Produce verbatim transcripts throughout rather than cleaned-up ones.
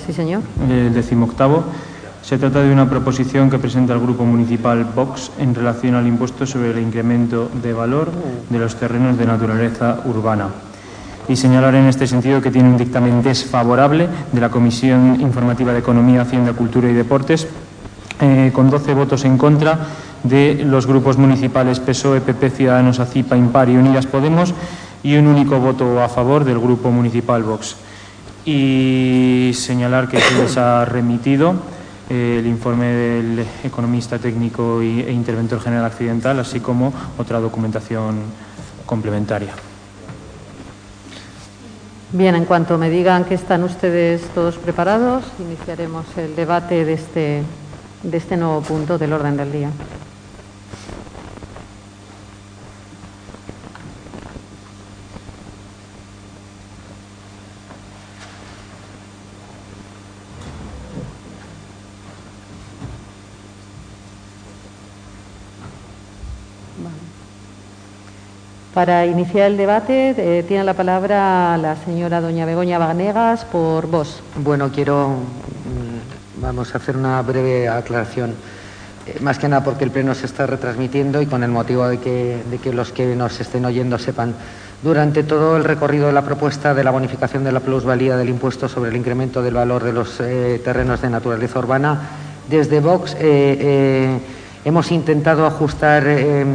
Sí, señor. El decimoctavo. Se trata de una proposición que presenta el Grupo Municipal Vox en relación al impuesto sobre el incremento de valor de los terrenos de naturaleza urbana. Y señalar en este sentido que tiene un dictamen desfavorable de la Comisión Informativa de Economía, Hacienda, Cultura y Deportes, eh, con doce votos en contra de los grupos municipales P S O E, P P, Ciudadanos, ACIPA, Impar y Unidas Podemos, y un único voto a favor del Grupo Municipal Vox. Y señalar que se les ha remitido eh, el informe del economista técnico y, e interventor general accidental, así como otra documentación complementaria. Bien, en cuanto me digan que están ustedes todos preparados, iniciaremos el debate de este, de este nuevo punto del orden del día. Para iniciar el debate eh, tiene la palabra la señora doña Begoña Vanegas por Vox. Bueno, quiero vamos a hacer una breve aclaración, eh, más que nada porque el pleno se está retransmitiendo y con el motivo de que, de que los que nos estén oyendo sepan. Durante todo el recorrido de la propuesta de la bonificación de la plusvalía del impuesto sobre el incremento del valor de los eh, terrenos de naturaleza urbana, desde Vox eh, eh, hemos intentado ajustar eh,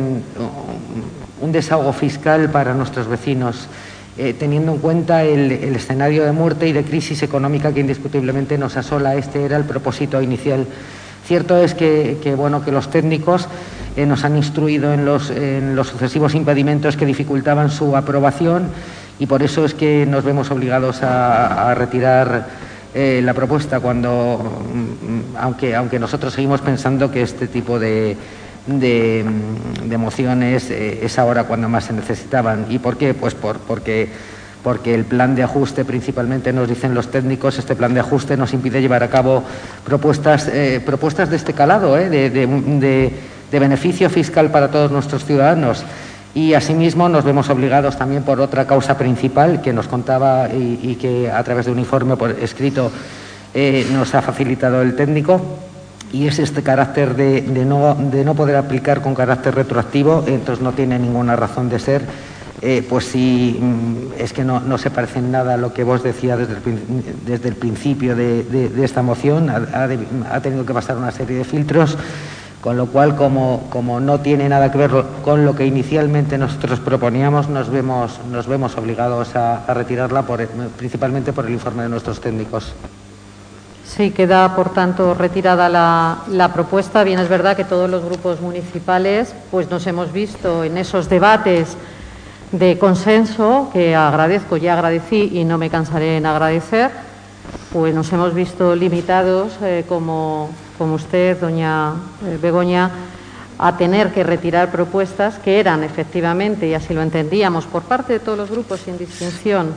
un desahogo fiscal para nuestros vecinos, eh, teniendo en cuenta el, el escenario de muerte y de crisis económica que indiscutiblemente nos asola. Este era el propósito inicial. Cierto es que, que, bueno, que los técnicos eh, nos han instruido en los, en los sucesivos impedimentos que dificultaban su aprobación y por eso es que nos vemos obligados a, a retirar eh, la propuesta, cuando, aunque, aunque nosotros seguimos pensando que este tipo de De, de mociones eh, es ahora cuando más se necesitaban. ¿Y por qué? Pues por, porque, porque el plan de ajuste, principalmente nos dicen los técnicos, este plan de ajuste nos impide llevar a cabo propuestas, eh, propuestas de este calado, eh, de, de, de, de beneficio fiscal para todos nuestros ciudadanos. Y asimismo nos vemos obligados también por otra causa principal que nos contaba y, y que a través de un informe por escrito eh, nos ha facilitado el técnico. Y es este carácter de, de, no, de no poder aplicar con carácter retroactivo, entonces no tiene ninguna razón de ser, eh, pues si es que no, no se parece en nada a lo que vos decía desde el, desde el principio de, de, de esta moción, ha, ha, de, ha tenido que pasar una serie de filtros, con lo cual como, como no tiene nada que ver con lo que inicialmente nosotros proponíamos, nos vemos, nos vemos obligados a, a retirarla por, principalmente por el informe de nuestros técnicos. Sí, queda por tanto retirada la, la propuesta. Bien, es verdad que todos los grupos municipales pues nos hemos visto en esos debates de consenso, que agradezco, ya agradecí y no me cansaré en agradecer, pues nos hemos visto limitados, eh, como, como usted, doña eh, Begoña, a tener que retirar propuestas que eran efectivamente, y así lo entendíamos, por parte de todos los grupos sin distinción,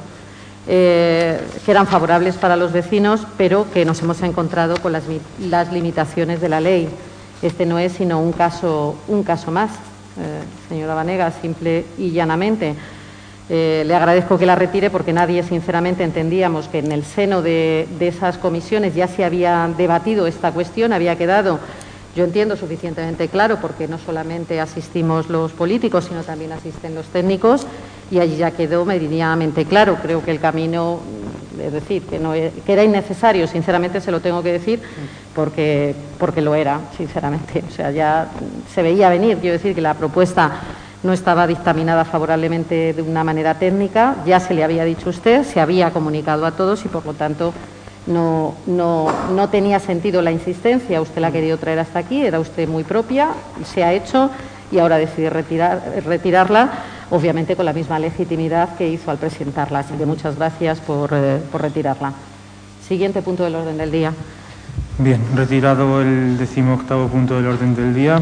Eh, que eran favorables para los vecinos, pero que nos hemos encontrado con las, las limitaciones de la ley. Este no es sino un caso, un caso más, eh, señora Vanegas, simple y llanamente. Eh, le agradezco que la retire porque nadie, sinceramente, entendíamos que en el seno de, de esas comisiones ya se había debatido esta cuestión, había quedado, yo entiendo, suficientemente claro, porque no solamente asistimos los políticos, sino también asisten los técnicos, y allí ya quedó meridianamente claro. Creo que el camino, es decir, que, no, que era innecesario, sinceramente se lo tengo que decir, porque, porque lo era, sinceramente. O sea, ya se veía venir, quiero decir que la propuesta no estaba dictaminada favorablemente de una manera técnica, ya se le había dicho a usted, se había comunicado a todos y, por lo tanto, no, no, no tenía sentido la insistencia. Usted la ha querido traer hasta aquí, era usted muy propia, se ha hecho y ahora decide retirar, retirarla, obviamente con la misma legitimidad que hizo al presentarla. Así que muchas gracias por, eh, por retirarla. Siguiente punto del orden del día. Bien, retirado el decimoctavo punto del orden del día.